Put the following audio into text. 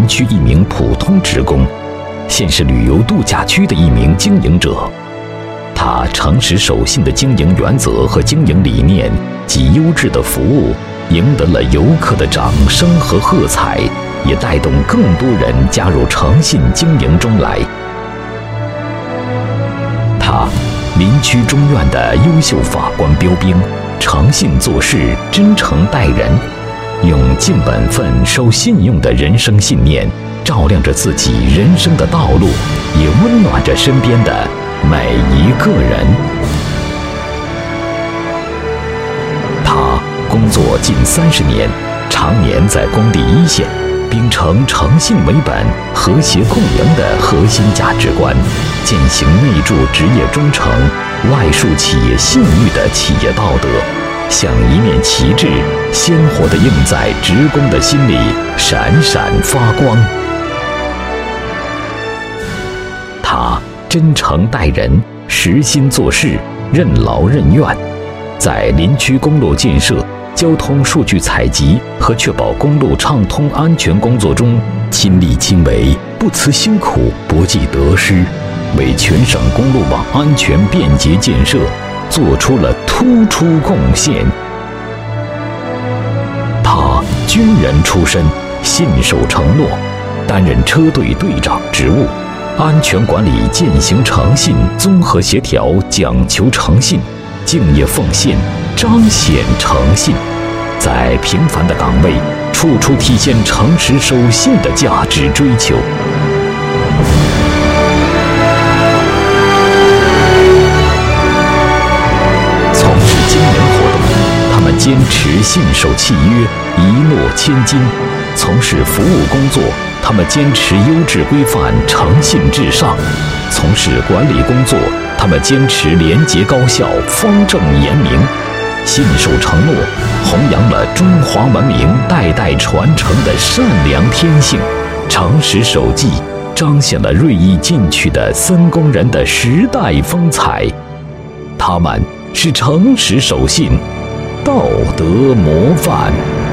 林区一名普通职工，现是旅游度假区的一名经营者。他诚实守信的经营原则和经营理念及优质的服务，赢得了游客的掌声和喝彩，也带动更多人加入诚信经营中来。他，林区中院的优秀法官标兵，诚信做事，真诚待人，用尽本分、守信用的人生信念，照亮着自己人生的道路，也温暖着身边的每一个人。他工作近30年，常年在工地一线，秉承诚信为本、和谐共赢的核心价值观，践行内助职业忠诚、外树企业信誉的企业道德，像一面旗帜，鲜活地映在职工的心里，闪闪发光。他真诚待人，实心做事，任劳任怨，在林区公路建设、交通数据采集和确保公路畅通安全工作中，亲力亲为，不辞辛苦，不计得失，为全省公路网安全便捷建设做出了突出贡献。他军人出身，信守承诺，担任车队队长职务，安全管理践行诚信，综合协调讲求诚信，敬业奉献彰显诚信，在平凡的岗位处处体现诚实守信的价值追求。从事经营活动，他们坚持信守契约，一诺千金；从事服务工作，他们坚持优质规范，诚信至上；从事管理工作，他们坚持廉洁高效，方正严明。信守承诺，弘扬了中华文明代代传承的善良天性；诚实守纪，彰显了锐意进取的森工人的时代风采。他们是诚实守信、道德模范。